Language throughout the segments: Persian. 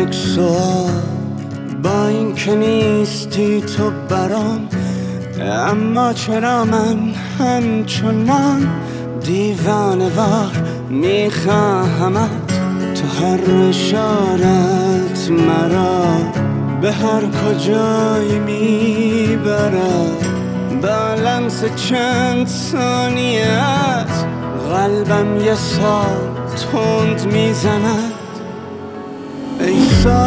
یک سوال، با این که نیستی تو برام، اما چرا من همچنان دیوانه وار میخواهمت؟ تو هر اشارت مرا به هر کجایی میبرد، با لمس چند ثانیت قلبم یه سال تند میزند. ای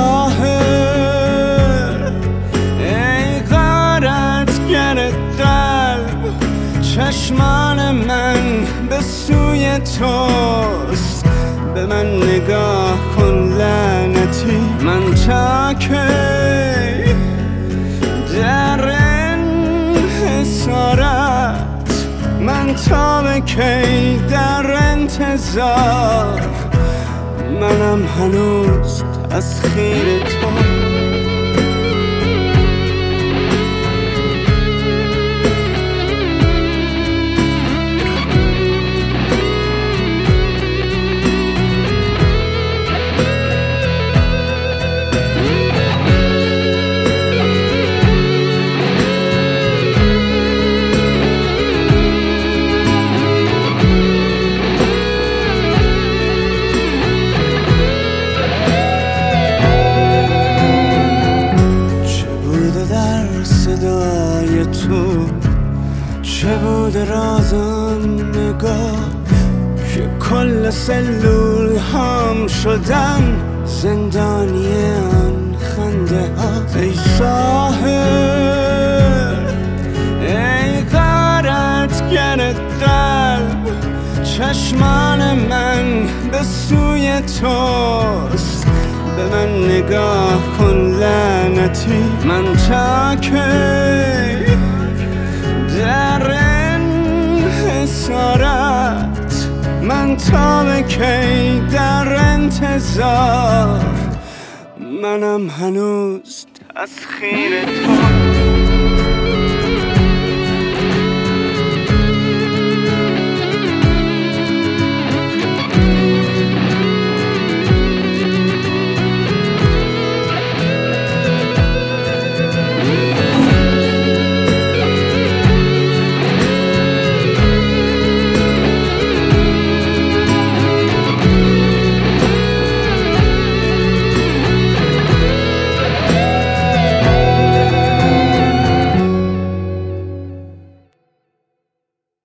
ساحر، ای غارتگر قلب، چشمان من به سوی توست، به من نگاه کن لعنتی. من تا کی در انحصارت، من تا به کی در انتظار، منم هنوز تسخیر تو. صدای تو چه بود رازم نگاه که کل سلول هم شدن زندانی آن خنده ها. ای ساحر، ای غارتگر قلب، چشمان من به سوی توست، به من نگاه کن لعنتی. من تا کی در انحصارت، من تا به کی در انتظار، منم هنوز تسخیر تو.